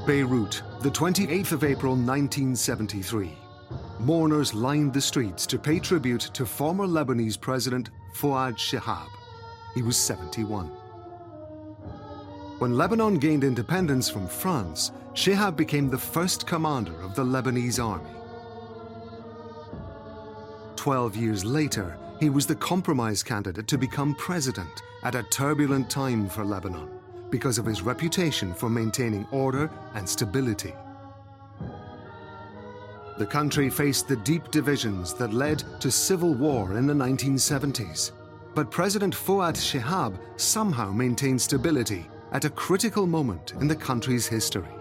Beirut, the 28th of April 1973. Mourners lined the streets to pay tribute to former Lebanese President Fouad Shihab. He was 71. When Lebanon gained independence from France, Shihab became the first commander of the Lebanese army. 12 years later, he was the compromise candidate to become president at a turbulent time for Lebanon because of his reputation for maintaining order and stability. The country faced the deep divisions that led to civil war in the 1970s. But President Fouad Shihab somehow maintained stability at a critical moment in the country's history.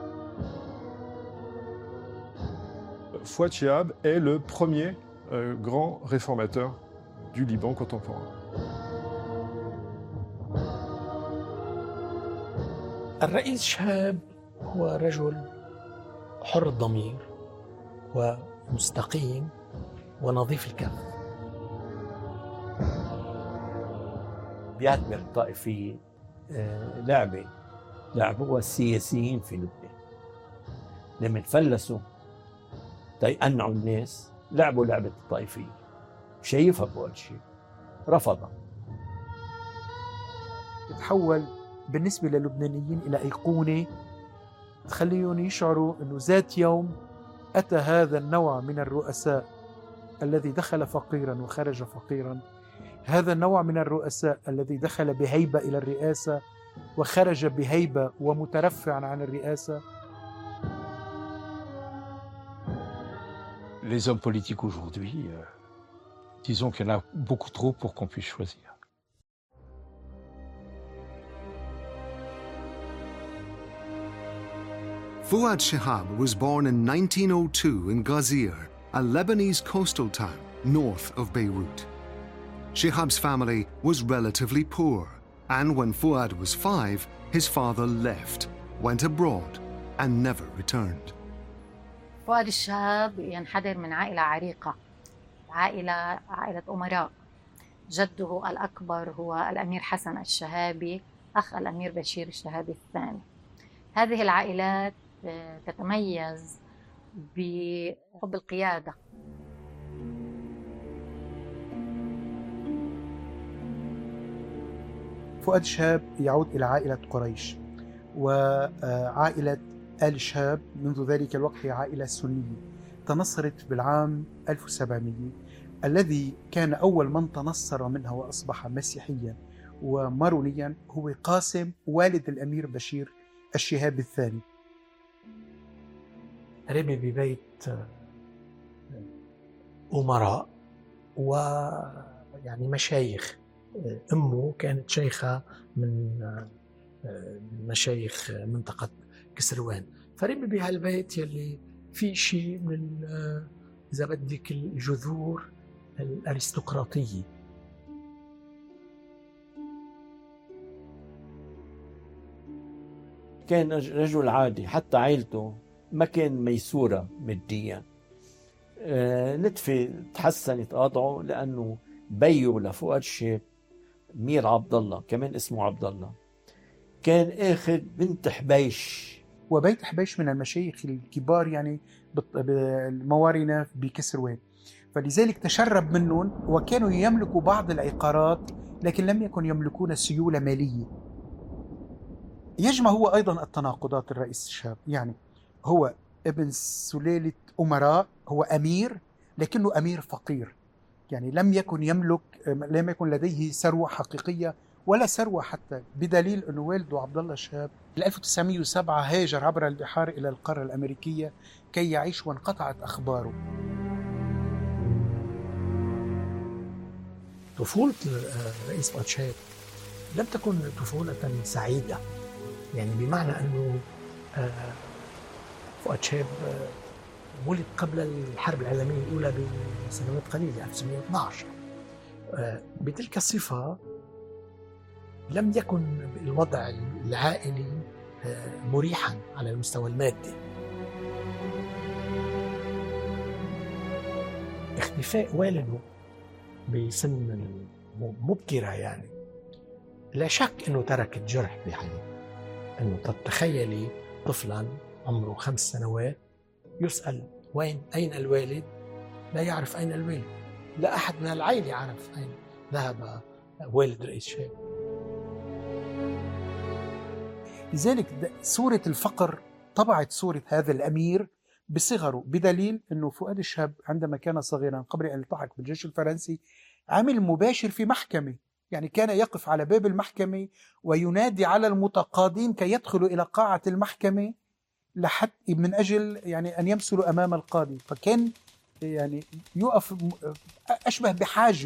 Fouad Shihab est le premier grand réformateur du Liban contemporain. الرئيس شهاب هو رجل حر الضمير ومستقيم ونظيف الكف. بيعتبر الطائفية لعبوها السياسيين في لبنان. لما تفلسوا تيقنعوا الناس لعبوا لعبة الطائفية. شايفها بأول شيء رفضها. تحول بالنسبة للبنانيين إلى أيقونة تخليهم يشعروا أنه ذات يوم أتى هذا النوع من الرؤساء الذي دخل فقيرا وخرج فقيرا، هذا النوع من الرؤساء الذي دخل بهيبة إلى الرئاسة وخرج بهيبة ومترفعا عن الرئاسة. Les hommes politiques aujourd'hui, disons qu'il y en a beaucoup trop pour qu'on puisse choisir. Fouad Shihab was born in 1902 in Ghazir, a Lebanese coastal town north of Beirut. Shihab's family was relatively poor, and when Fouad was 5, his father left, went abroad, and never returned. فؤاد الشهاب ينحدر من عائلة عريقة، عائلة أمراء. جده الأكبر هو الأمير حسن الشهابي، أخ الأمير بشير الشهابي الثاني. هذه العائلات تتميز بحب القيادة. فؤاد شهاب يعود إلى عائلة قريش، وعائلة آل شهاب منذ ذلك الوقت هي عائلة سنية تنصرت بالعام 1700، الذي كان أول من تنصر منها وأصبح مسيحيا ومارونيا هو قاسم والد الأمير بشير الشهاب الثاني. رمي ببيت أمراء ويعني مشايخ. أمه كانت شيخة من مشايخ منطقة كسروان، فرمي بهالبيت يلي في شيء من إذا بدك الجذور الأرستقراطية. كان رجل عادي، حتى عائلته ما كان ميسورة ماديا. نتفة تحسنت وضعه لأنه بيو لفؤاد شهاب مير عبد الله، كمان اسمه عبد الله، كان اخذ بنت حبيش. وبيت حبيش من المشايخ الكبار يعني بالموارنة بكسروان، فلذلك تشرب منهم، وكانوا يملكوا بعض العقارات لكن لم يكن يملكون سيولة مالية. يجمع هو أيضا التناقضات الرئيس شهاب، يعني هو ابن سلالة أمراء، هو أمير لكنه أمير فقير، يعني لم يكن لديه ثروة حقيقية ولا ثروة حتى، بدليل أنه والده عبد الله شهاب 1907 هاجر عبر البحار إلى القارة الأمريكية كي يعيش وانقطعت أخباره. طفولة الرئيس فؤاد شهاب لم تكن طفولة سعيدة، يعني بمعنى أنه فؤاد شهاب ولد قبل الحرب العالمية الأولى بسنوات قليلة 1912. بتلك الصفة لم يكن الوضع العائلي مريحا على المستوى المادي. اختفاء والده بسن مبكرة يعني لا شك أنه ترك الجرح بحياته. أنه تتخيلي طفلا عمره 5 سنوات يسأل أين الوالد؟ لا يعرف أين الوالد، لا أحد من العائلة يعرف أين ذهب والد رئيس شاب. لذلك صورة الفقر طبعت صورة هذا الأمير بصغره، بدليل أنه فؤاد الشهاب عندما كان صغيرا قبل أن يلتحق بالجيش الفرنسي عمل مباشر في محكمة، يعني كان يقف على باب المحكمة وينادي على المتقاضين كي يدخلوا إلى قاعة المحكمة لحتى من أجل يعني أن يمثلوا أمام القاضي، فكان يعني يقف أشبه بحاجب.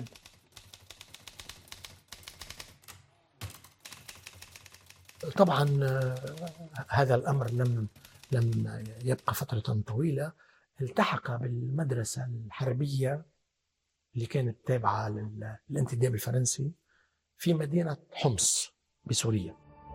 طبعا هذا الأمر لم يبقى فترة طويلة. التحق بالمدرسة الحربية اللي كانت تابعة للانتداب الفرنسي في مدينة حمص بسوريا.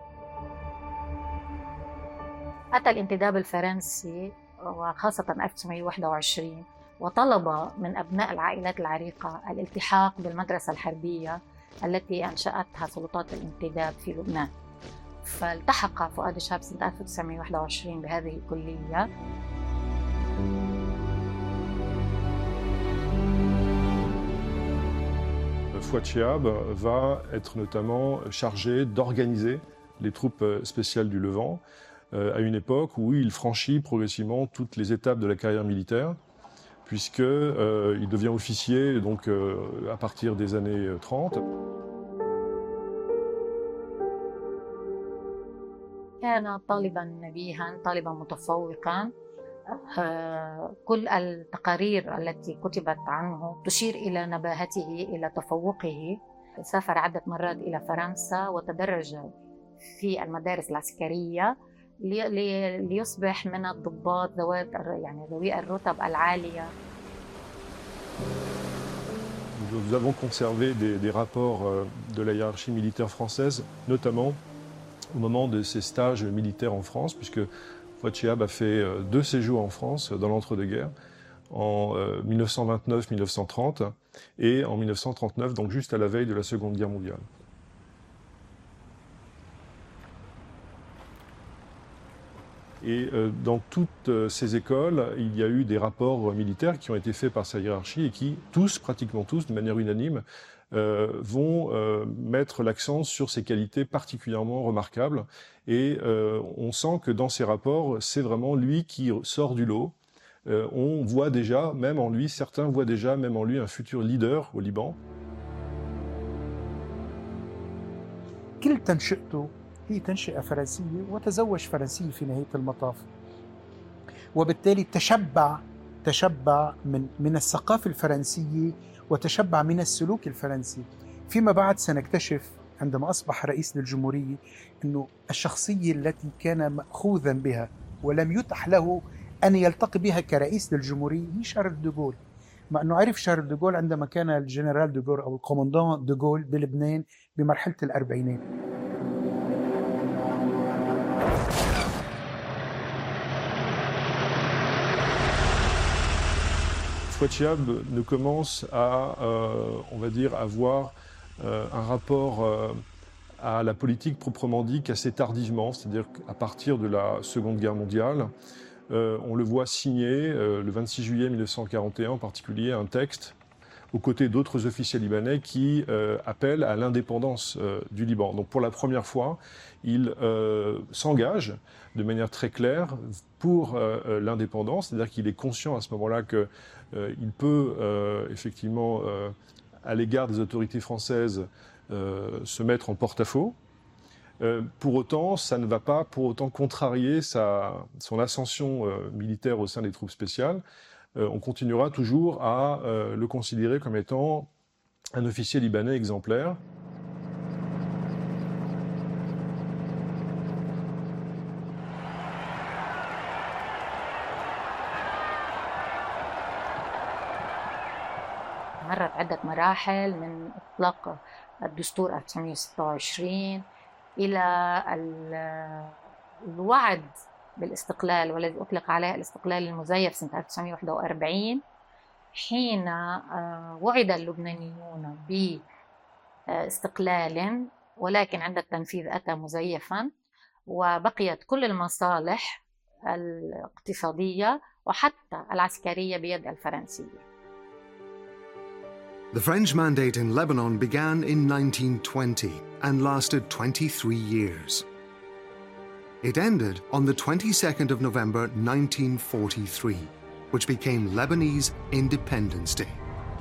أتى الانتداب الفرنسي وخاصة 1921 وطلب من أبناء العائلات العريقة الالتحاق بالمدرسة الحربية التي أنشأتها سلطات الانتداب في لبنان. فالتحق فؤاد الشهاب سنة 1921 بهذه الكلية. Fouad Chehab va être notamment chargé d'organiser les troupes spéciales du Levant à une époque où il franchit progressivement toutes les étapes de la carrière militaire, puisqu'il devient officier donc, à partir des années 30. كان طالبا نبيها، طالبا متفوقا. كل التقارير التي كتبت عنه تشير إلى نباهته، إلى تفوقه. سافر عدة مرات إلى فرنسا وتدرج في المدارس العسكرية ليصبح من الضباط ذوي الرتب العالية. Nous avons conservé des rapports de la hiérarchie militaire française, notamment au moment de ses stages militaires en France, puisque Fouad Chehab a fait 2 séjours en France dans l'entre-deux-guerres, en 1929-1930 et en 1939, donc juste à la veille de la Seconde Guerre mondiale. Et dans toutes ces écoles, il y a eu des rapports militaires qui ont été faits par sa hiérarchie et qui, pratiquement tous, de manière unanime, vont mettre l'accent sur ses qualités particulièrement remarquables. Et on sent que dans ces rapports, c'est vraiment lui qui sort du lot. On voit déjà, même en lui, certains voient déjà même en lui un futur leader au Liban. كل تنشئته هي تنشئة فرنسية وتزوج فرنسي في نهاية المطاف، وبالتالي تشبع من الثقافة الفرنسية وتشبع من السلوك الفرنسي. فيما بعد سنكتشف عندما أصبح رئيس للجمهورية أنه الشخصية التي كان مأخوذا بها ولم يتح له أن يلتقي بها كرئيس للجمهورية هي شارل دوغول، مع أنه عرف شارل دوغول عندما كان الجنرال دوغول أو الكوماندان دوغول بلبنان بمرحلة الأربعينات. Fouad Chehab ne commence à, on va dire, avoir un rapport à la politique proprement dit qu'assez tardivement, c'est-à-dire qu'à partir de la Seconde Guerre mondiale, on le voit signer le 26 juillet 1941 en particulier un texte aux côtés d'autres officiers libanais qui appellent à l'indépendance du Liban. Donc pour la première fois, il s'engage de manière très claire pour l'indépendance, c'est-à-dire qu'il est conscient à ce moment-là qu'il peut effectivement, à l'égard des autorités françaises, se mettre en porte-à-faux. Pour autant, ça ne va pas pour autant contrarier son ascension militaire au sein des troupes spéciales. On continuera toujours à le considérer comme étant un officier libanais exemplaire. مرت عدة مراحل من إطلاق الدستور 1926 إلى الوعد بالاستقلال، والذي أطلق عليه الاستقلال المزيف سنة 1941، حين وعد اللبنانيون باستقلال، ولكن عند التنفيذ أتى مزيفا، وبقيت كل المصالح الاقتصادية وحتى العسكرية بيد الفرنسية. The French mandate in Lebanon began in 1920 and lasted 23 years. It ended on the 22nd of November 1943, which became Lebanese Independence Day.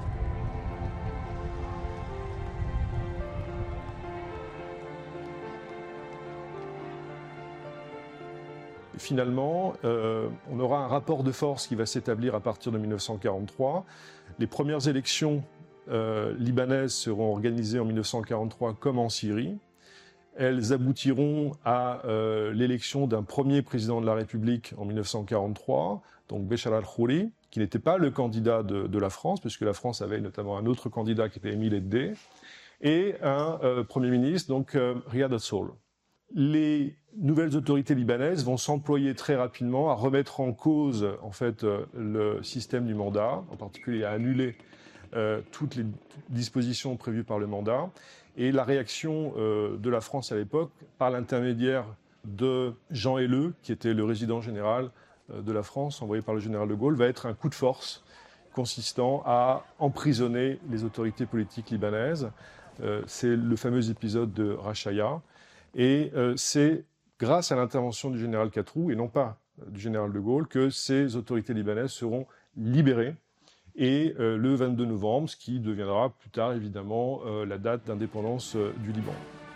Finalement, on aura un rapport de force qui va s'établir à partir de 1943. Les premières élections libanaises seront organisées en 1943 comme en Syrie. Elles aboutiront à l'élection d'un premier président de la République en 1943, donc Béchar el-Khoury, qui n'était pas le candidat de la France, puisque la France avait notamment un autre candidat qui était Émile Eddé, et un premier ministre, donc Riyad al-Soul. Les nouvelles autorités libanaises vont s'employer très rapidement à remettre en cause en fait le système du mandat, en particulier à annuler toutes les dispositions prévues par le mandat. Et la réaction de la France à l'époque, par l'intermédiaire de Jean Helleu, qui était le résident général de la France, envoyé par le général de Gaulle, va être un coup de force consistant à emprisonner les autorités politiques libanaises. C'est le fameux épisode de Rachaya. Et c'est grâce à l'intervention du général Katrou, et non pas du général de Gaulle, que ces autorités libanaises seront libérées. Et le 22 novembre, ce qui deviendra plus tard évidemment la date d'indépendance du Liban.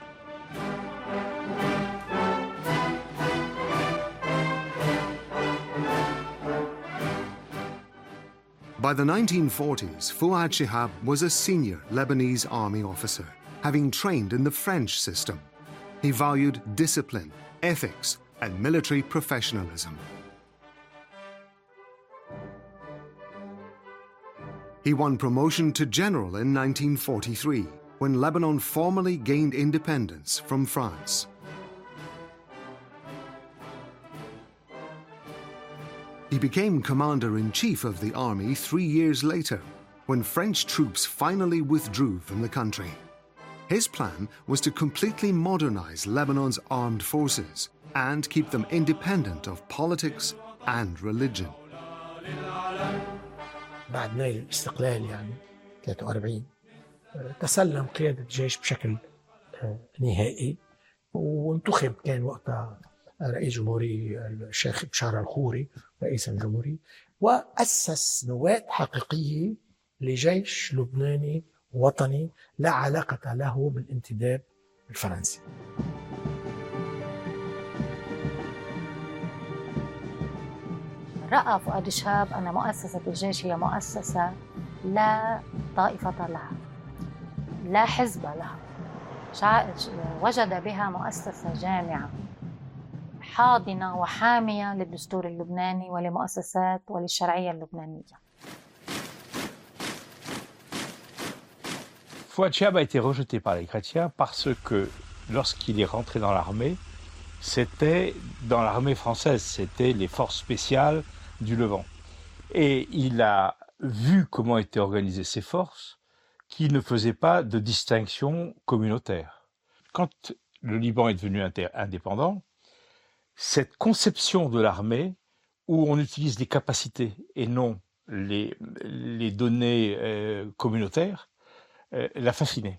By the 1940s, Fuad Shihab was a senior Lebanese army officer, having trained in the French system. He valued discipline, ethics, and military professionalism. He won promotion to general in 1943, when Lebanon formally gained independence from France. He became commander-in-chief of the army 3 years later, when French troops finally withdrew from the country. His plan was to completely modernize Lebanon's armed forces and keep them independent of politics and religion. بعد نيل الاستقلال يعني 43 تسلم قيادة الجيش بشكل نهائي، وانتخب كان وقتها رئيس جمهوري الشيخ بشار الخوري رئيس الجمهورية، وأسس نواة حقيقية لجيش لبناني وطني لا علاقة له بالانتداب الفرنسي. رأى فؤاد شهاب أن مؤسسة الجيش هي مؤسسة لا طائفة لها، لا حزب لها، وجد بها مؤسسة جامعة حاضنة وحامية للدستور اللبناني ولمؤسسات وللشرعية اللبنانية. Fouad Chihab a été rejeté par les chrétiens parce que lorsqu'il est rentré dans l'armée, c'était dans l'armée française, c'était les forces spéciales du Levant. Et il a vu comment étaient organisées ces forces, qui ne faisaient pas de distinction communautaire. Quand le Liban est devenu indépendant, cette conception de l'armée, où on utilise les capacités et non les données communautaires, l'a fasciné.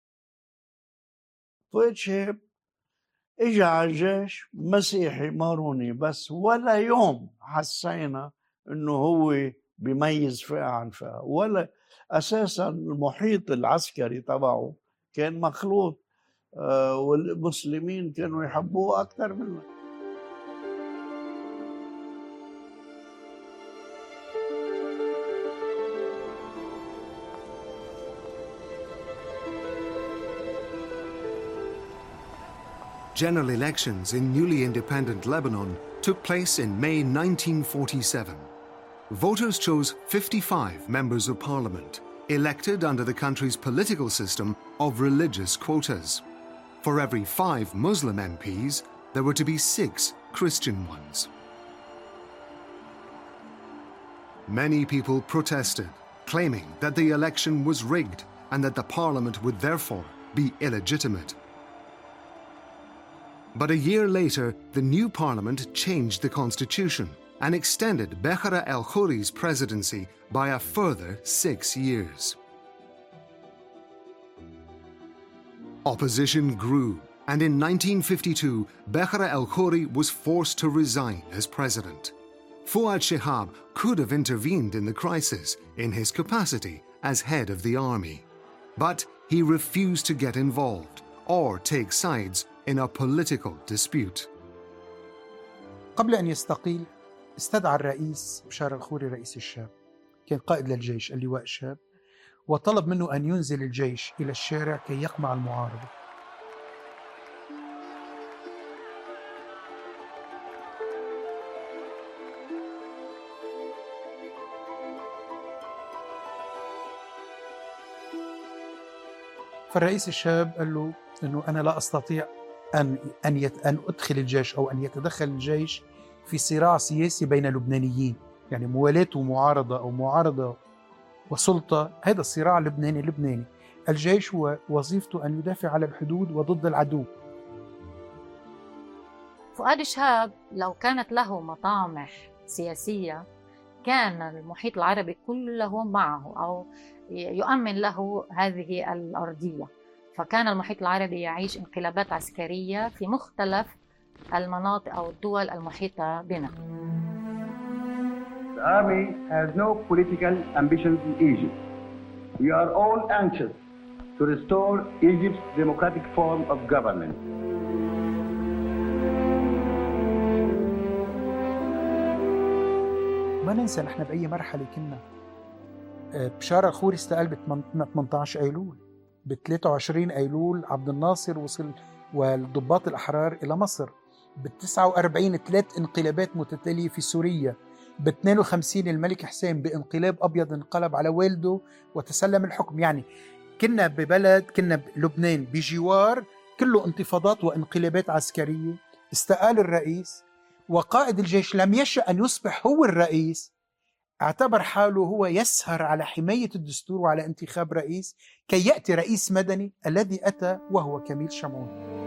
فؤاد شهاب اجى على الجيش مسيحي ماروني بس، ولا يوم حسينا انه هو بيميز فئة عن فئة، ولا اساسا المحيط العسكري تبعه كان مخلوط، والمسلمين كانوا يحبوه اكثر منه. General elections in newly independent Lebanon took place in May 1947. Voters chose 55 members of parliament, elected under the country's political system of religious quotas. For every 5 Muslim MPs, there were to be 6 Christian ones. Many people protested, claiming that the election was rigged and that the parliament would therefore be illegitimate. But a year later, the new parliament changed the constitution and extended Bekhara el-Khouri's presidency by a further 6 years. Opposition grew, and in 1952, Bekhara el-Khouri was forced to resign as president. Fuad Shihab could have intervened in the crisis in his capacity as head of the army, but he refused to get involved or take sides in a political dispute. قبل أن يستقيل استدعى الرئيس بشار الخوري رئيس الشاب، كان قائد للجيش اللواء الشاب، وطلب منه أن ينزل الجيش إلى الشارع كي يقمع المعارضة. فالرئيس الشاب قال له أنه أنا لا أستطيع أن أدخل الجيش أو أن يتدخل الجيش في صراع سياسي بين لبنانيين، يعني موالاة ومعارضة أو معارضة وسلطة، هذا الصراع لبناني. الجيش هو وظيفته أن يدافع على الحدود وضد العدو. فؤاد شهاب لو كانت له مطامح سياسية كان المحيط العربي كله معه أو يؤمن له هذه الأرضية، فكان المحيط العربي يعيش انقلابات عسكرية في مختلف المناطق أو الدول المحيطة بنا. The army has no political ambitions in Egypt. We are all anxious to restore Egypt's democratic form of government. ما ننسى نحن بأي مرحلة كنا. بشار الخوري استقال ب 18 أيلول، ب 23 أيلول عبد الناصر وصل والضباط الأحرار إلى مصر، ب 49 3 انقلابات متتالية في سوريا، ب 52 الملك حسين بانقلاب أبيض انقلب على والده وتسلم الحكم. يعني كنا ببلد، كنا بلبنان بجوار كله انتفاضات وانقلابات عسكرية. استقال الرئيس وقائد الجيش لم يشأ أن يصبح هو الرئيس، اعتبر حاله هو يسهر على حماية الدستور وعلى انتخاب رئيس كي يأتي رئيس مدني الذي أتى وهو كميل شمعون.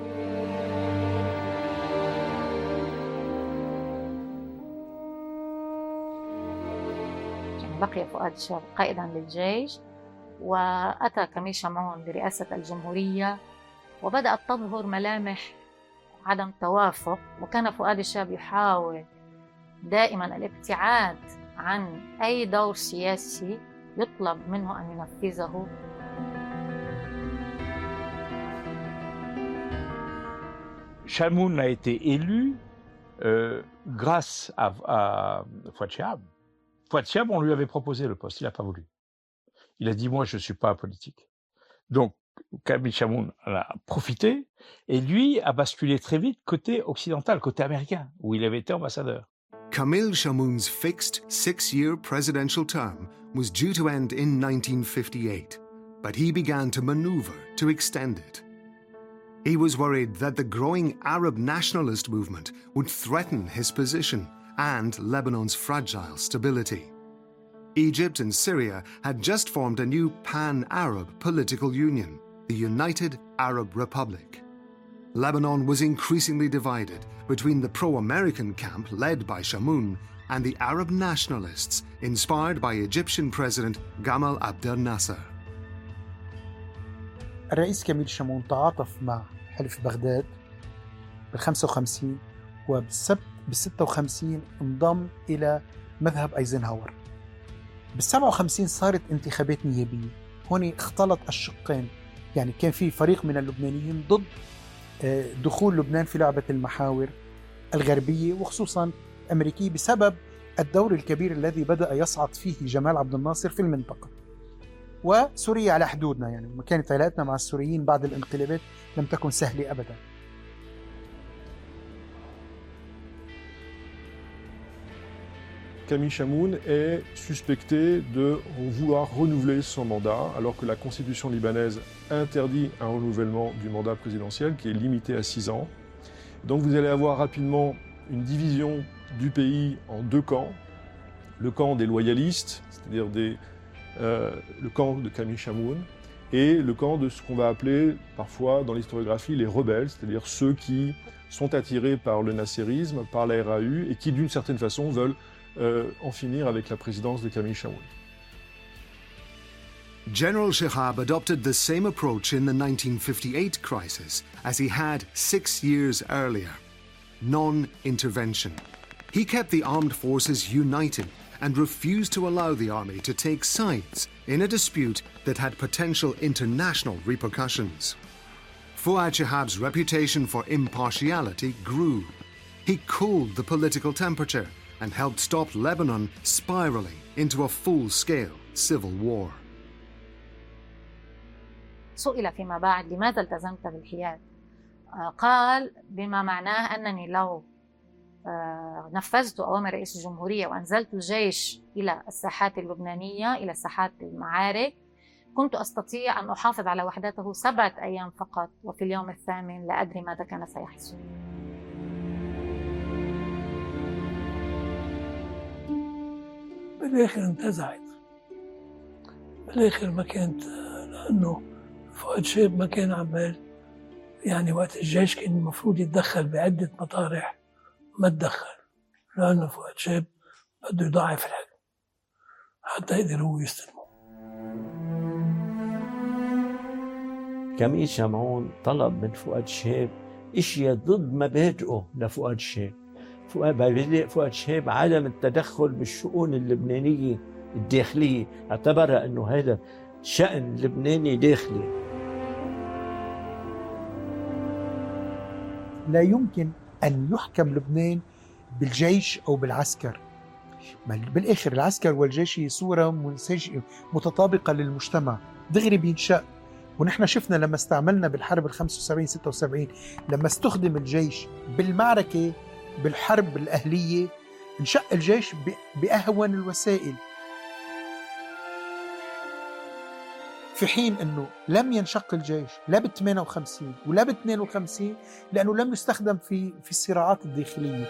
بقي فؤاد شهاب قائدا للجيش، وأتى كميل شمعون برئاسة الجمهورية، وبدأت تظهر ملامح عدم توافق، وكان فؤاد شهاب يحاول دائما الابتعاد عن أي دور سياسي يطلب منه أن ينفذه. Chamoun a été élu grâce à Fouad Chihab. Fouad Chihab, on lui avait proposé le poste, il n'a pas voulu. Il a dit, moi, je ne suis pas politique. Donc, Kamil Chamoun en a profité, et lui a basculé très vite côté occidental, côté américain, où il avait été ambassadeur. Kamil Chamoun's fixed 6-year presidential term was due to end in 1958, but he began to maneuver to extend it. He was worried that the growing Arab nationalist movement would threaten his position and Lebanon's fragile stability. Egypt and Syria had just formed a new pan-Arab political union, the United Arab Republic. Lebanon was increasingly divided between the pro-American camp led by Chamoun and the Arab nationalists inspired by Egyptian President Gamal Abdel Nasser. الرئيس كميل شمعون تعاطف مع حلف بغداد بال55 وبال56 انضم إلى مذهب أيزنهاور. بال57 صارت انتخابات نيابية، هون اختلط الشقين، يعني كان في فريق من اللبنانيين ضد دخول لبنان في لعبة المحاور الغربية وخصوصا أمريكية بسبب الدور الكبير الذي بدأ يصعد فيه جمال عبد الناصر في المنطقة. وسوريا على حدودنا، يعني كانت علاقتنا مع السوريين بعد الانقلابات لم تكن سهلة أبدا. Kamil Chamoun est suspecté de vouloir renouveler son mandat, alors que la constitution libanaise interdit un renouvellement du mandat présidentiel qui est limité à 6 ans. Donc vous allez avoir rapidement une division du pays en 2 camps. Le camp des loyalistes, c'est-à-dire le camp de Kamil Chamoun, et le camp de ce qu'on va appeler parfois dans l'historiographie les rebelles, c'est-à-dire ceux qui sont attirés par le nasserisme, par la RAU, et qui d'une certaine façon veulent en finir avec la présidence de Camille Chamoun. General Shihab adopted the same approach in the 1958 crisis as he had 6 years earlier: non-intervention. He kept the armed forces united and refused to allow the army to take sides in a dispute that had potential international repercussions. Fuad Shihab's reputation for impartiality grew. He cooled the political temperature and helped stop Lebanon spiraling into a full-scale civil war. سئل فيما بعد لماذا التزمت بالحياد؟ قال بما معناه أنني لو نفذت أوامر رئيس الجمهورية وأنزلت الجيش إلى الساحات اللبنانية، إلى ساحات المعارك، كنت أستطيع أن أحافظ على وحدته 7 أيام فقط، وفي اليوم الثامن لا أدري ماذا كان سيحصل. بالآخر انتزعت، بالآخر ما كانت، لأنه فؤاد شاب ما كان عمال، يعني وقت الجيش كان المفروض يتدخل بعدة مطارح، ما تدخل، لأنه فؤاد شاب بده يضاعف الحجم حتى يقدر هو يستلمه. كميل شمعون طلب من فؤاد شاب اشياء ضد مبادئه لفؤاد شاب. فؤاد شاب عدم التدخل بالشؤون اللبنانية الداخلية، اعتبرها أنه هذا شأن لبناني داخلي. لا يمكن أن يحكم لبنان بالجيش أو بالعسكر. بالآخر العسكر والجيش هي صورة متطابقة للمجتمع، دغري بينشأ. ونحن شفنا لما استعملنا بالحرب 75-76 لما استخدم الجيش بالمعركة بالحرب الأهلية، انشأ الجيش بأهون الوسائل، في حين أنه لم ينشق الجيش لا بال58 ولا بال52 لأنه لم يستخدم في الصراعات الداخلية.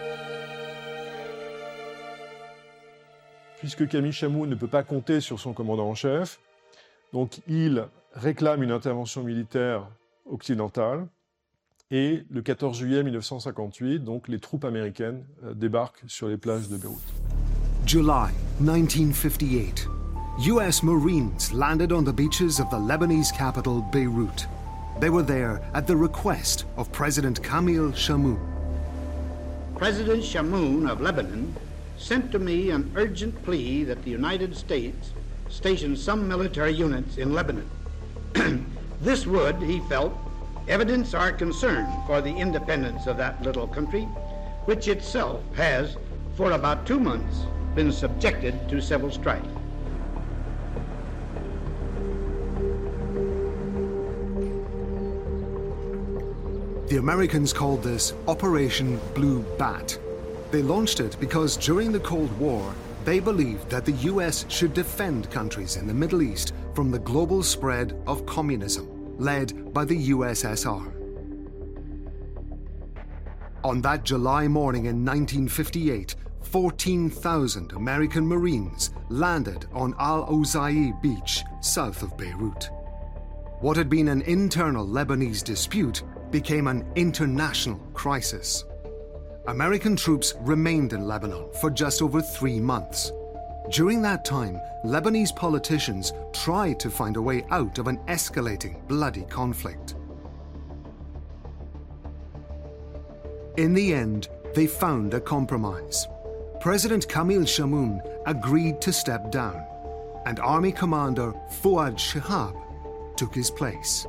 Puisque Camille Chamoun ne peut pas compter sur son commandant en chef, donc il réclame une intervention militaire occidentale, et le 14 juillet 1958, donc les troupes américaines débarquent sur les plages de Beyrouth. July 1958. US Marines landed on the beaches of the Lebanese capital, Beirut. They were there at the request of President Camille Chamoun. President Chamoun of Lebanon sent to me an urgent plea that the United States station some military units in Lebanon. This would, he felt, evidence our concern for the independence of that little country, which itself has, for about 2 months, been subjected to civil strife. The Americans called this Operation Blue Bat. They launched it because during the Cold War, they believed that the US should defend countries in the Middle East from the global spread of communism, led by the USSR. On that July morning in 1958, 14,000 American Marines landed on Al-Ozai beach south of Beirut. What had been an internal Lebanese dispute became an international crisis. American troops remained in Lebanon for just over 3 months. During that time, Lebanese politicians tried to find a way out of an escalating bloody conflict. In the end, they found a compromise. President Camille Chamoun agreed to step down, and Army Commander Fuad Shihab took his place.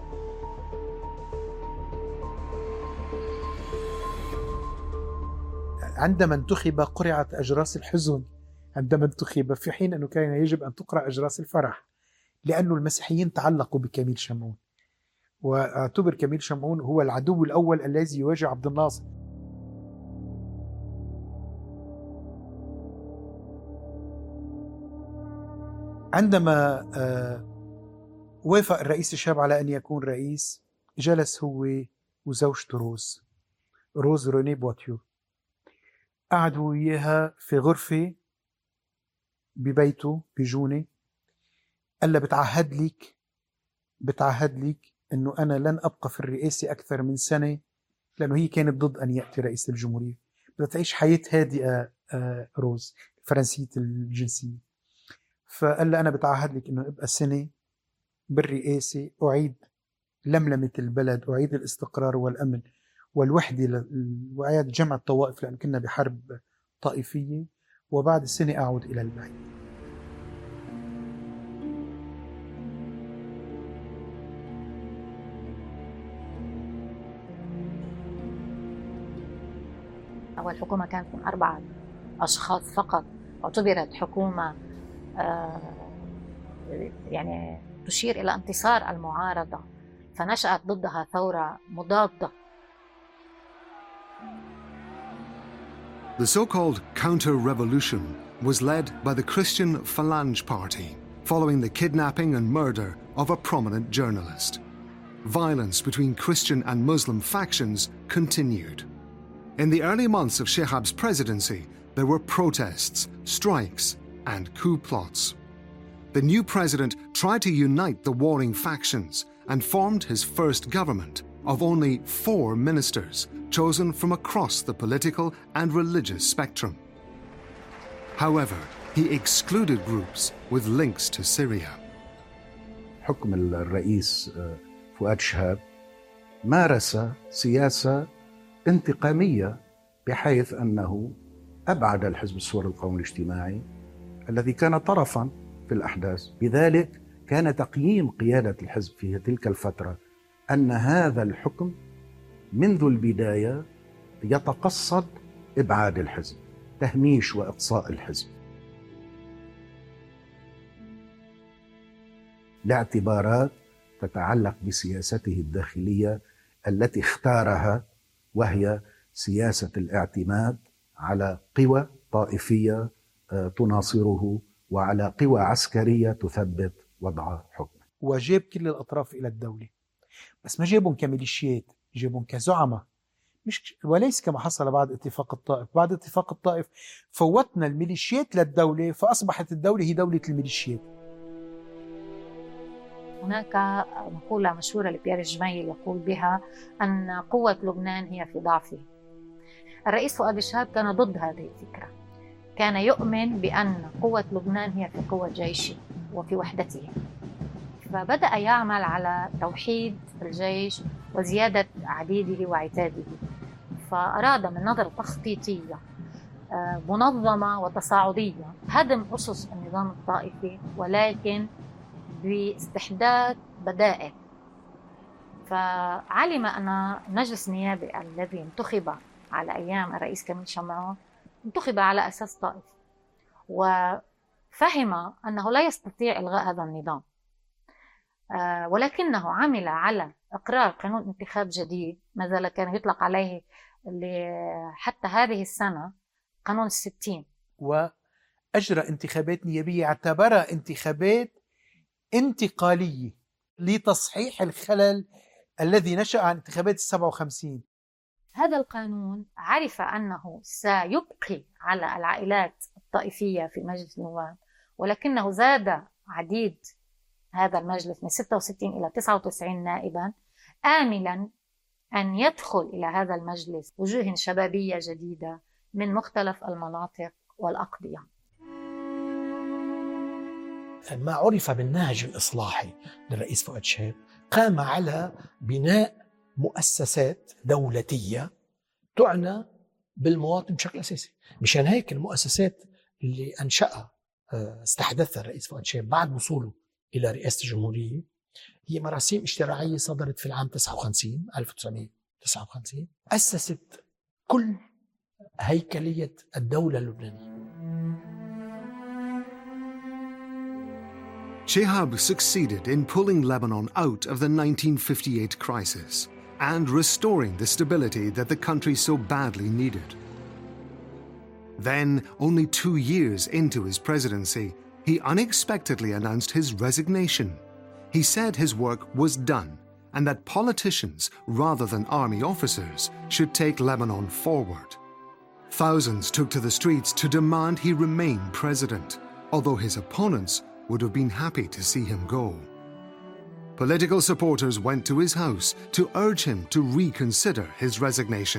عندما انتخب قرعت أجراس الحزن عندما انتخب، في حين أنه كان يجب أن تقرأ أجراس الفرح، لأنه المسيحيين تعلقوا بكميل شمعون، واعتبر كميل شمعون هو العدو الأول الذي يواجه عبد الناصر. عندما وافق الرئيس الشاب على أن يكون رئيس، جلس هو وزوجته روز روني بواتيو، قعدوا وياها في غرفة ببيته بجونة. قال لها بتعهد لك بتعهد لك أنه أنا لن أبقى في الرئاسة أكثر من سنة، لأنه هي كانت ضد أن يأتي رئيس الجمهورية، بدها تعيش حياة هادئة. روز فرنسية الجنسية، فقال لها أنا بتعهد لك أنه أبقى سنة بالرئاسة، أعيد لملمة البلد، أعيد الاستقرار والأمن والوحدة وأعيد جمع الطوائف، لأن كنا بحرب طائفية، وبعد السنة أعود إلى البيت. أول حكومة كانت من 4 أشخاص فقط، اعتبرت حكومة يعني تشير إلى انتصار المعارضة، فنشأت ضدها ثورة مضادة. The so-called counter-revolution was led by the Christian Phalange Party, following the kidnapping and murder of a prominent journalist. Violence between Christian and Muslim factions continued. In the early months of Shehab's presidency, there were protests, strikes, and coup plots. The new president tried to unite the warring factions and formed his first government of only 4 ministers, chosen from across the political and religious spectrum. However, he excluded groups with links to Syria. حكم الرئيس فؤاد شهاب مارس سياسة انتقامية، بحيث أنه أبعد الحزب الثوري القومي الاجتماعي الذي كان طرفاً في الأحداث. لذلك كان تقييم قيادة الحزب في تلك الفترة أن هذا الحكم منذ البداية يتقصد إبعاد الحزب، تهميش وإقصاء الحزب، لاعتبارات تتعلق بسياسته الداخلية التي اختارها، وهي سياسة الاعتماد على قوى طائفية تناصره وعلى قوى عسكرية تثبت وضع حكمه. وجاب كل الأطراف إلى الدولة، بس ما جابهم كميليشيات، جابهم كزعماء، وليس كما حصل بعد اتفاق الطائف. بعد اتفاق الطائف فوتنا الميليشيات للدولة، فأصبحت الدولة هي دولة الميليشيات. هناك مقولة مشهورة لبيير جميل يقول بها أن قوة لبنان هي في ضعفه. الرئيس فؤاد شهاب كان ضد هذه الفكرة، كان يؤمن بأن قوة لبنان هي في قوة جيشه وفي وحدته، فبدأ يعمل على توحيد الجيش وزيادة عديده وعتاده. فأراد من نظرة تخطيطية منظمة وتصاعدية هدم أسس النظام الطائفي، ولكن باستحداث بدائل. فعلم أن المجلس النيابي الذي انتخب على أيام الرئيس كميل شمعون انتخب على أساس طائفي، وفهم أنه لا يستطيع إلغاء هذا النظام، ولكنه عمل على إقرار قانون انتخاب جديد ما زال كان يطلق عليه حتى هذه السنة قانون 60، وأجرى انتخابات نيابية اعتبرها انتخابات انتقالية لتصحيح الخلل الذي نشأ عن انتخابات 57. هذا القانون عرف أنه سيبقي على العائلات الطائفية في مجلس النواب، ولكنه زاد عديد هذا المجلس من 66 إلى 99 نائبا، آملا أن يدخل إلى هذا المجلس وجوه شبابية جديدة من مختلف المناطق والأقضية. ما عرف بالنهج الإصلاحي للرئيس فؤاد شهاب قام على بناء مؤسسات دولتية تعنى بالمواطن بشكل أساسي. مشان هيك المؤسسات اللي أنشأها استحدثها الرئيس فؤاد شهاب بعد وصوله إلى رئاسة الجمهورية هي مراسيم اجتماعية صدرت في العام 1959 أسست كل هيكلية الدولة اللبنانية. Shehab succeeded in pulling Lebanon out of the 1958 crisis and restoring the stability that the country so badly needed. Then, only 2 years into his presidency, he unexpectedly announced his resignation. He said his work was done and that politicians, rather than army officers, should take Lebanon forward. Thousands took to the streets to demand he remain president, although his opponents would have been happy to see him go. Political supporters went to his house to urge him to reconsider his resignation.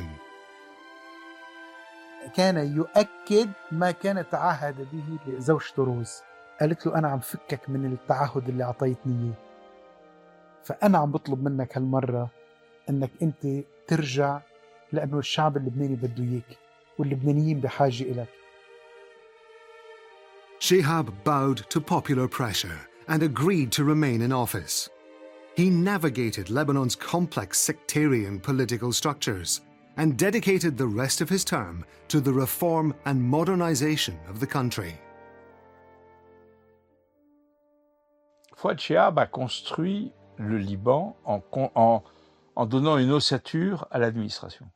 كان يؤكد ما كان تعهد به لزوجته روز. قالت له أنا عم فكك من التعهد اللي أعطيتني إياه، فأنا عم بطلب منك هالمرة أنك أنت ترجع، لأنه الشعب اللبناني بده إياك واللبنانيين بحاجة إليك. Shihab bowed to popular pressure and agreed to remain in office. He navigated Lebanon's complex sectarian political structures and dedicated the rest of his term to the reform and modernization of the country. Fouad Chehab a construit le Liban en donnant une ossature à l'administration.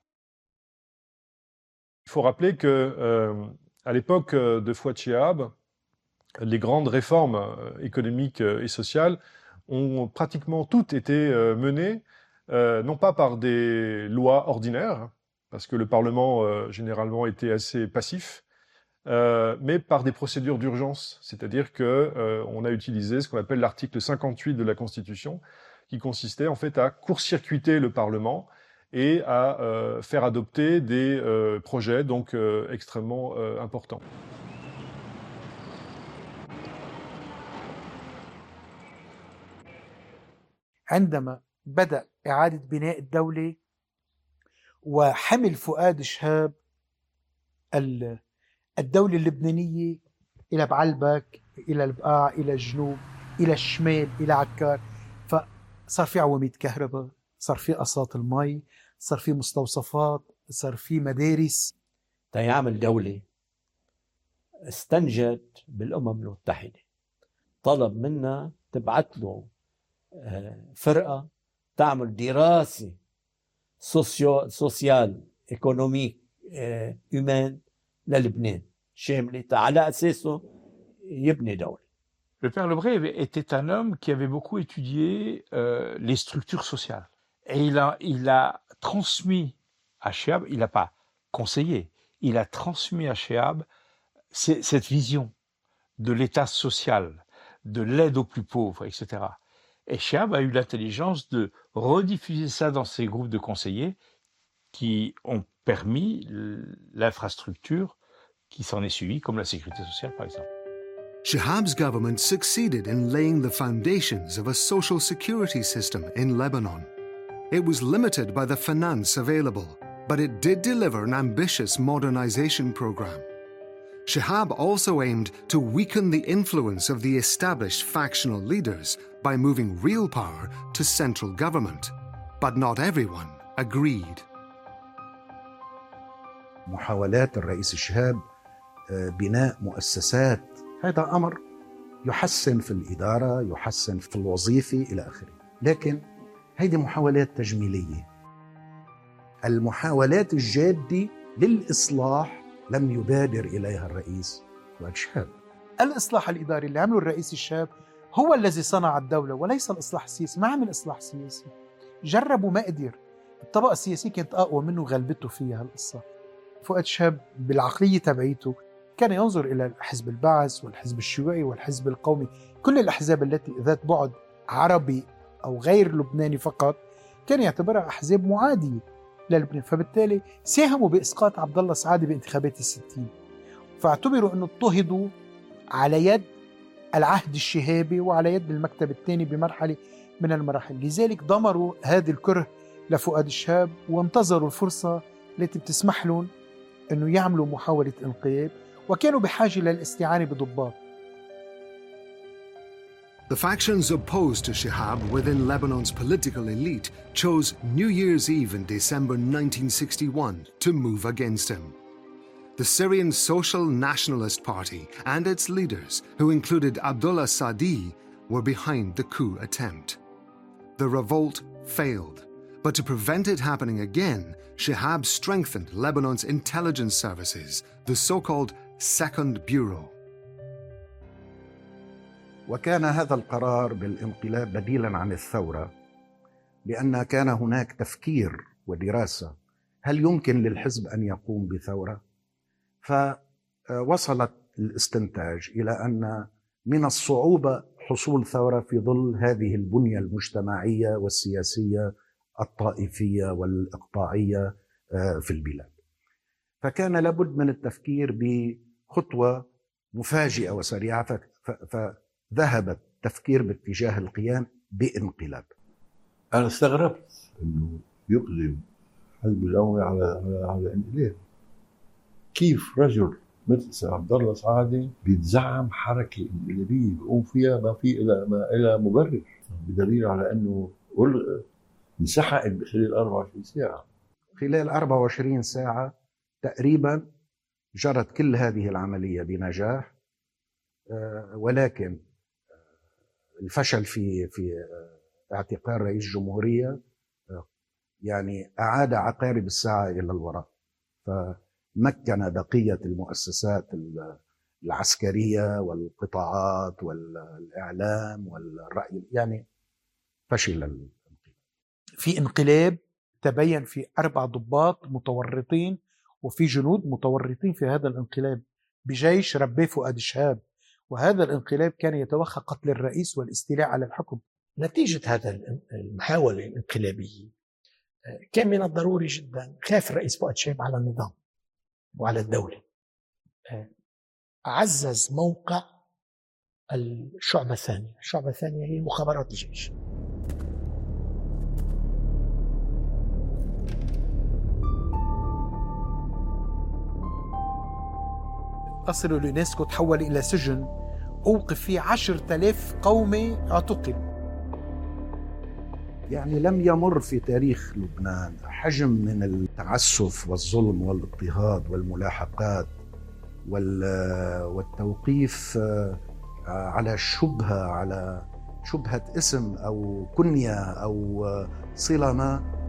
Il faut rappeler que à l'époque de Fouad Chehab, les grandes réformes économiques et sociales ont pratiquement toutes été menées, non pas par des lois ordinaires, parce que le Parlement généralement était assez passif, mais par des procédures d'urgence. C'est-à-dire qu'on a utilisé ce qu'on appelle l'article 58 de la Constitution, qui consistait en fait à court-circuiter le Parlement et à faire adopter des projets donc extrêmement importants. عندما بدأ إعادة بناء الدولة وحمل فؤاد شهاب الدولة اللبنانية إلى بعلبك، إلى البقاع، إلى الجنوب، إلى الشمال، إلى عكار، فصار في عواميد كهرباء، صار في قصات المي، صار في مستوصفات، صار في مدارس. يعمل دولة استنجد بالأمم المتحدة، طلب منا تبعت له فرقة تعمل دراسة سوسيال ايكونوميك هيومان للبنان شاملة على أساسه يبني دولة. Le père Lebré était un homme qui avait beaucoup étudié les structures sociales. Et il a transmis à Chehab, il n'a pas conseillé, il a transmis à Chehab cette vision de l'État social, de l'aide aux plus pauvres, etc. Et Chehab a eu l'intelligence de rediffuser ça dans ses groupes de conseillers qui ont permis l'infrastructure qui s'en est suivie, comme la sécurité sociale par exemple. Shehab's government succeeded in laying the foundations of a social security system in Lebanon. It was limited by the finance available, but it did deliver an ambitious modernization program. Chehab also aimed to weaken the influence of the established factional leaders by moving real power to central government. But not everyone agreed. محاولات الرئيس شهاب بناء مؤسسات، هذا أمر يحسن في الإدارة، يحسن في الوظيفة إلى آخره، لكن هذه محاولات تجميلية. المحاولات الجادة للإصلاح لم يبادر إليها الرئيس فؤاد شهاب. الإصلاح الإداري اللي عمله الرئيس الشاب هو الذي صنع الدولة وليس الإصلاح السياسي. ما عمل إصلاح سياسي، جربوا ما قدر. الطبقة السياسية كانت أقوى منه، غلبته فيها القصة. فؤاد شهاب بالعقلية تبعيته كان ينظر إلى حزب البعث والحزب الشيوعي والحزب القومي، كل الأحزاب التي ذات بعد عربي أو غير لبناني فقط كان يعتبرها أحزاب معادية للبنان، فبالتالي ساهموا بإسقاط عبد الله سعادة بانتخابات ال60، فاعتبروا أنه اضطهدوا على يد العهد الشهابي وعلى يد المكتب الثاني بمرحلة من المراحل. لذلك ضمروا هذا الكره لفؤاد الشهاب وانتظروا الفرصة التي بتسمح لهم أنه يعملوا محاولة انقلاب، وكانوا بحاجة للاستعانة بضباط. The factions opposed to Shihab within Lebanon's political elite chose New Year's Eve in December 1961 to move against him. The Syrian Social Nationalist Party and its leaders, who included Abdullah Sadi, were behind the coup attempt. The revolt failed, but to prevent it happening again, Shihab strengthened Lebanon's intelligence services, the so-called Second Bureau. وكان هذا القرار بالانقلاب بديلاً عن الثورة، لأن كان هناك تفكير ودراسة هل يمكن للحزب أن يقوم بثورة؟ فوصلت الاستنتاج إلى أن من الصعوبة حصول ثورة في ظل هذه البنية المجتمعية والسياسية الطائفية والإقطاعية في البلاد. فكان لابد من التفكير بخطوة مفاجئة وسريعة، فذهب التفكير باتجاه القيام بانقلاب. أنا استغربت إنه يقدم حزب الأموي على انقلاب. كيف رجل مثل سي عبد الله سعادة بيتزعم حركة انقلابية بيقوم فيها ما في إلى مبرر، بدليل على أنه انسحقت خلال 24 ساعة. خلال 24 ساعة تقريبا جرت كل هذه العملية بنجاح، ولكن الفشل في اعتقال رئيس جمهورية يعني أعاد عقارب الساعة إلى الوراء، فمكن بقية المؤسسات العسكرية والقطاعات والإعلام والرأي، يعني فشل الانقلاب. في انقلاب تبين في 4 ضباط متورطين وفي جنود متورطين في هذا الانقلاب بجيش رباه فؤاد شهاب، وهذا الانقلاب كان يتوخى قتل الرئيس والاستيلاء على الحكم. نتيجة هذا المحاولة الانقلابية كان من الضروري جدا خاف الرئيس فؤاد شهاب على النظام وعلى الدولة. عزز موقع الشعبة الثانية. الشعبة الثانية هي مخابرات الجيش. قصر اليونسكو تحول إلى سجن أوقف فيه 10,000 قومي اعتقل. يعني لم يمر في تاريخ لبنان حجم من التعسف والظلم والاضطهاد والملاحقات والتوقيف على شبهة اسم أو كنية أو صلة ما.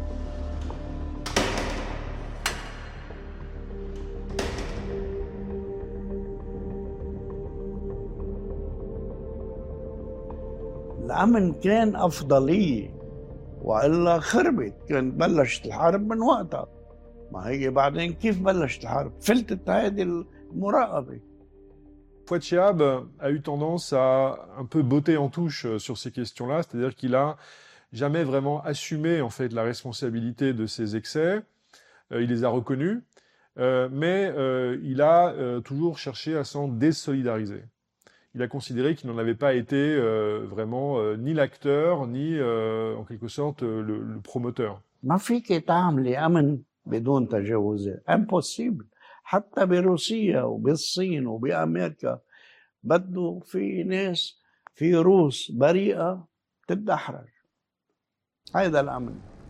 الأمن كان أفضلية، وإلا خربت. كان بلشت الحرب من وقتها. ما هي بعدين كيف بلشت الحرب؟ فلتت هذه المراقبة. Fouad Chehab a eu tendance à un peu botter en touche sur ces questions-là, c'est-à-dire qu'il a jamais vraiment assumé en fait la responsabilité de ses excès. Il les a reconnus, mais il a toujours cherché à s'en désolidariser. Il a considéré qu'il n'en avait pas été vraiment ni l'acteur, ni en quelque sorte le promoteur. ما فيك تعملي أمن بدون تجاوزات. impossible. حتى بروسيا وبالصين وبأمريكا بده في ناس، في روس بريئة تتدحرج. هذا الأمن.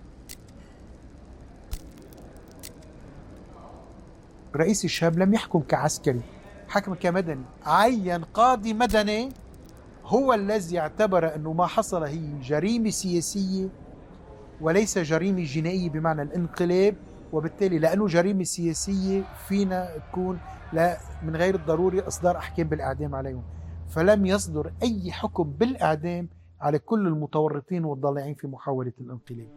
رئيس شهاب لم يحكم كعسكري، حكم كمدني. عين قاضي مدني هو الذي اعتبر أنه ما حصل هي جريمة سياسية وليس جريمة جنائية بمعنى الانقلاب، وبالتالي لأنه جريمة سياسية فينا تكون لا من غير الضروري إصدار أحكام بالإعدام عليهم. فلم يصدر أي حكم بالإعدام على كل المتورطين والضالعين في محاولة الانقلاب.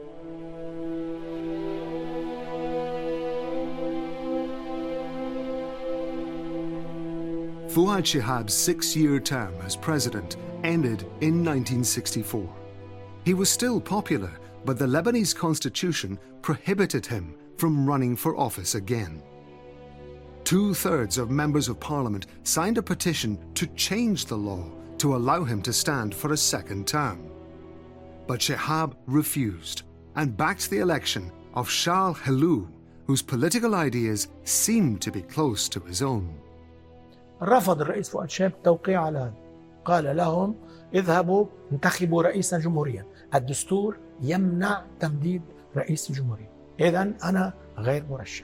Fuad Chehab's 6-year term as president ended in 1964. He was still popular, but the Lebanese constitution prohibited him from running for office again. 2/3 of members of parliament signed a petition to change the law to allow him to stand for a second term. But Chehab refused and backed the election of Charles Helou, whose political ideas seemed to be close to his own. رفض الرئيس فؤاد شهاب التوقيع على هذا. قال لهم اذهبوا انتخبوا رئيسا جمهوريا. الدستور يمنع تمديد رئيس الجمهورية، إذن أنا غير مرشح.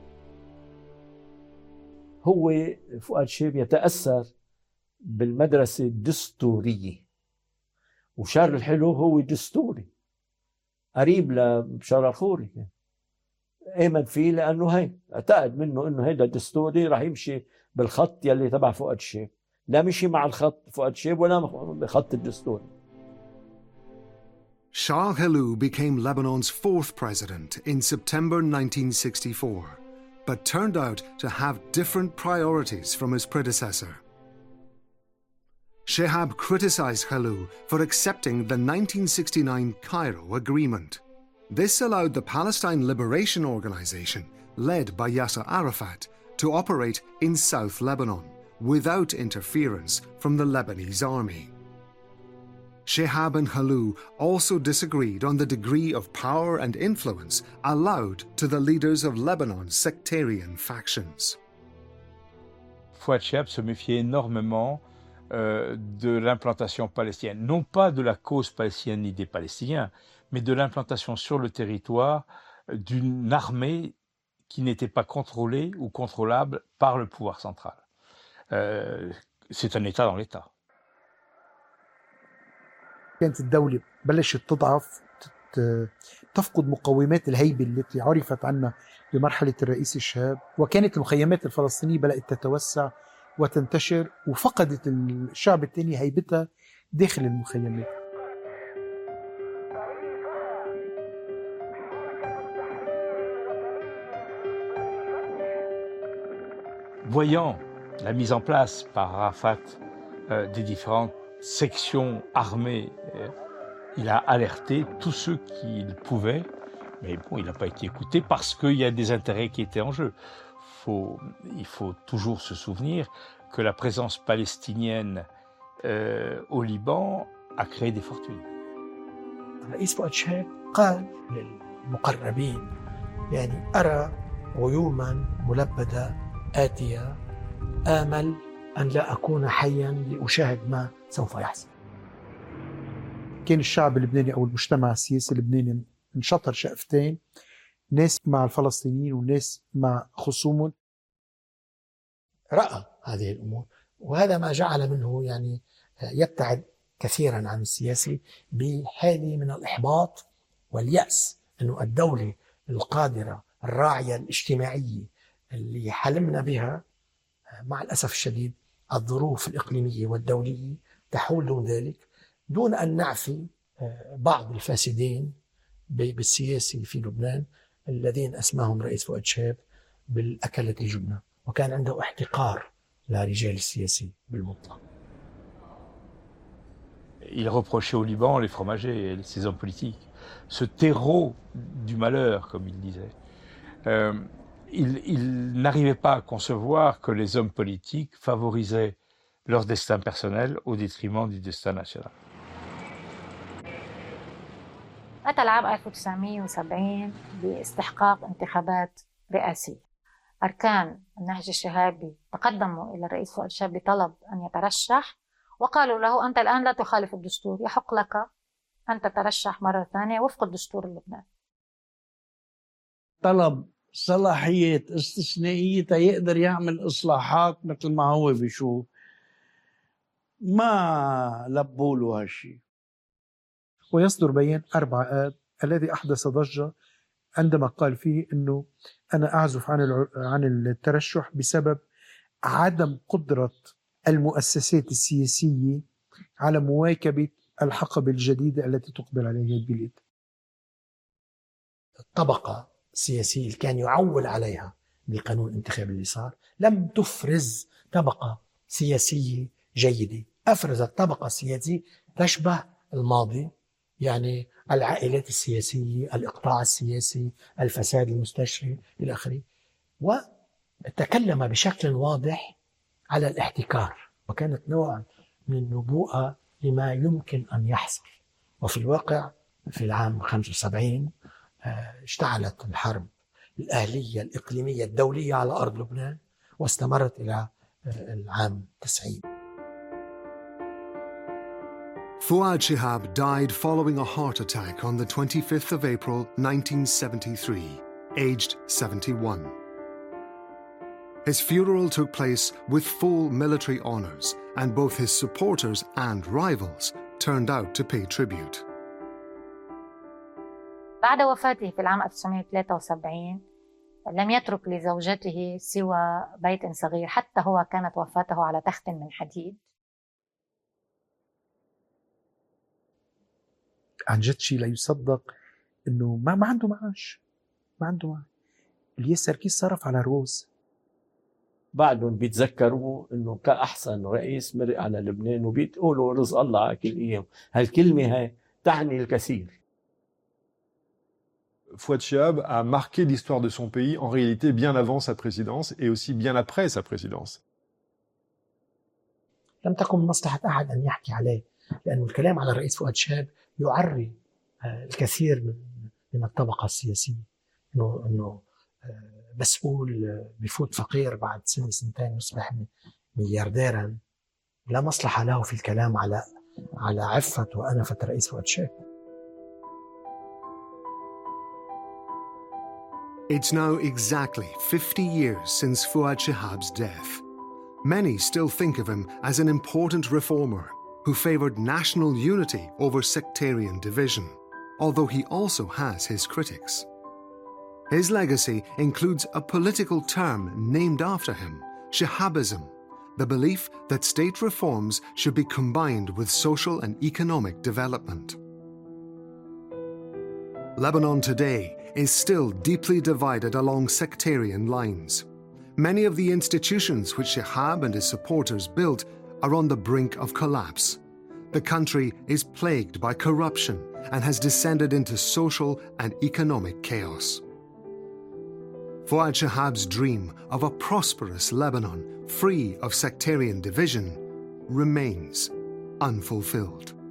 هو فؤاد شهاب يتأثر بالمدرسة الدستورية، وشارل الحلو هو دستوري قريب لبشار الخوري، آمن فيه لأنه هي اعتقد منه أنه هيدا الدستوري راح يمشي بالخط يلي تبع فؤاد شهاب، لا مشي مع الخط فؤاد شهاب ولا بخط الدستور. Charles Helou became Lebanon's 4th president in September 1964, but turned out to have different priorities from his predecessor. Shihab criticized Khalou for accepting the 1969 Cairo Agreement. This allowed the Palestine Liberation Organization, led by Yasser Arafat, to operate in South Lebanon without interference from the Lebanese army. Shihab and Khalou also disagreed on the degree of power and influence allowed to the leaders of Lebanon's sectarian factions. Fouad Chehab se méfiait énormément de l'implantation palestinienne, non pas de la cause palestinienne ni des Palestiniens, mais de l'implantation sur le territoire d'une armée qui n'était pas contrôlée ou contrôlable par le pouvoir central. C'est un État dans l'État. كانت الدولة بلشت تضعف، تفقد مقومات الهيبة التي عرفت عنها بمرحلة الرئيس الشهاب، وكانت المخيمات الفلسطينية بدأت تتوسع وتنتشر، وفقدت الشعب الثاني هيبتها داخل المخيمات. Voyant la mise en place par Arafat des différentes sections armées, il a alerté tous ceux qu'il pouvait, mais bon, il n'a pas été écouté parce qu'il y a des intérêts qui étaient en jeu. Il faut toujours se souvenir que la présence palestinienne au Liban a créé des fortunes. الرئيس فؤاد شهاب قال للمقربين يعني أرى غيوما ملبدة آتية، آمل أن لا أكون حيا لأشاهد ما سوف يحصل. كان الشعب اللبناني أو المجتمع السياسي اللبناني انشطر شقفتين، ناس مع الفلسطينيين وناس مع خصومهم. رأى هذه الأمور، وهذا ما جعل منه يعني يبتعد كثيرا عن السياسي بحالة من الإحباط واليأس، أنه الدولة القادرة الراعية الاجتماعية اللي حلمنا بها مع الأسف الشديد الظروف الإقليمية والدولية تحول دون ذلك، دون أن نعفي بعض الفاسدين بالسياسي في لبنان الذين أسماهم رئيس فؤاد شهاب بالأكلة الجبنة، وكان عنده احتقار لرجال السياسي بالمطلق. Il reprochait au Liban les fromagers et ses hommes politiques, ce terreau du malheur, comme il disait. Il n'arrivait pas à concevoir que les hommes politiques favorisaient leur destin personnel au détriment du destin national. أتى العام 1970 باستحقاق انتخابات رئاسية. أركان النهج الشهابي تقدموا إلى الرئيس فؤاد شهاب بطلب أن يترشح، وقالوا له أنت الآن لا تخالف الدستور، يحق لك أن تترشح مرة ثانية وفق الدستور اللبناني. طلب صلاحيات استثنائية يقدر يعمل إصلاحات مثل ما هو بيشوف، ما لبوا له هالشيء. ويصدر بيان 4 آب الذي أحدث ضجة عندما قال فيه أنه أنا أعزف عن الترشح بسبب عدم قدرة المؤسسات السياسية على مواكبة الحقبة الجديدة التي تقبل عليها البلاد. الطبقة السياسية اللي كان يعول عليها بالقانون الانتخابي اللي صار لم تفرز طبقة سياسية جيدة، أفرزت طبقة سياسية تشبه الماضي، يعني العائلات السياسية، الإقطاع السياسي، الفساد المستشري إلى آخره، وتكلم بشكل واضح على الاحتكار، وكانت نوع من النبوءة لما يمكن أن يحصل. وفي الواقع في العام 75 اشتعلت الحرب الأهلية الإقليمية الدولية على أرض لبنان واستمرت إلى العام 90. Fouad Chehab died following a heart attack on the 25th of April 1973, aged 71. His funeral took place with full military honours, and both his supporters and rivals turned out to pay tribute. بعد وفاته في العام 1973 لم يترك لزوجته سوى بيت صغير، حتى هو كانت وفاته على تخت من حديد. عن جد شيء لا يصدق انه ما عنده معاش، ما عنده معاش. الياس سركيس صرف على روز، بعدهم بيتذكروا انه كأحسن رئيس مرق على لبنان وبيتقولوا رزق الله على كل ايام. هالكلمة هاي تعني الكثير. Fouad Chehab a marqué l'histoire de son pays en réalité bien avant sa présidence et aussi bien après sa présidence. لم تكن مصلحة أحد أن يحكي عليه، لأن الكلام على الرئيس فؤاد شهاب يعري الكثير من الطبقة السياسية، إنه مسؤول بفوت فقير بعد سنة سنتين يصبح مليارديرا. لا مصلحة له في الكلام على عفة وأنفة الرئيس فؤاد شهاب. It's now exactly 50 years since Fouad Chehab's death. Many still think of him as an important reformer who favoured national unity over sectarian division, although he also has his critics. His legacy includes a political term named after him, Chehabism, the belief that state reforms should be combined with social and economic development. Lebanon today is still deeply divided along sectarian lines. Many of the institutions which Chehab and his supporters built are on the brink of collapse. The country is plagued by corruption and has descended into social and economic chaos. Fouad Chehab's dream of a prosperous Lebanon free of sectarian division remains unfulfilled.